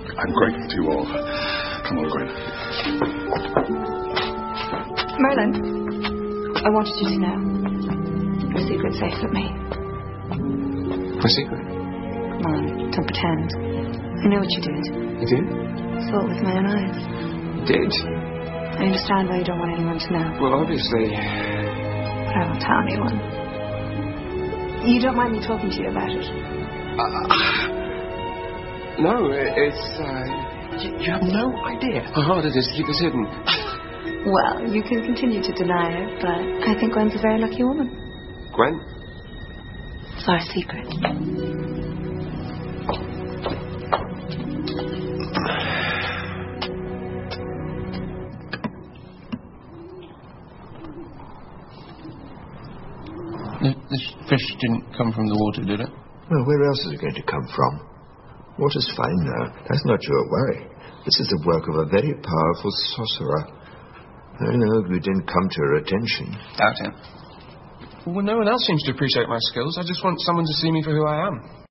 I'm grateful to you all. Come on, Gwen. Merlin, I wanted you to know your secret's safe with me. My secret? Come on, don't pretend. I know what you did. You did? Saw it with my own eyes. You did? I understand why you don't want anyone to know. Well, obviously. But I won't tell anyone. You don't mind me talking to you about it? No, it's, you have no idea how hard it is to keep this hidden. Well, you can continue to deny it, but I think Gwen's a very lucky woman. Gwen? It's our secret. This fish didn't come from the water, did it? Well, where else is it going to come from? Water's fine now. That's not your worry. This is the work of a very powerful sorcerer. I know you didn't come to her attention. Doubt it. Well, no one else seems to appreciate my skills. I just want someone to see me for who I am.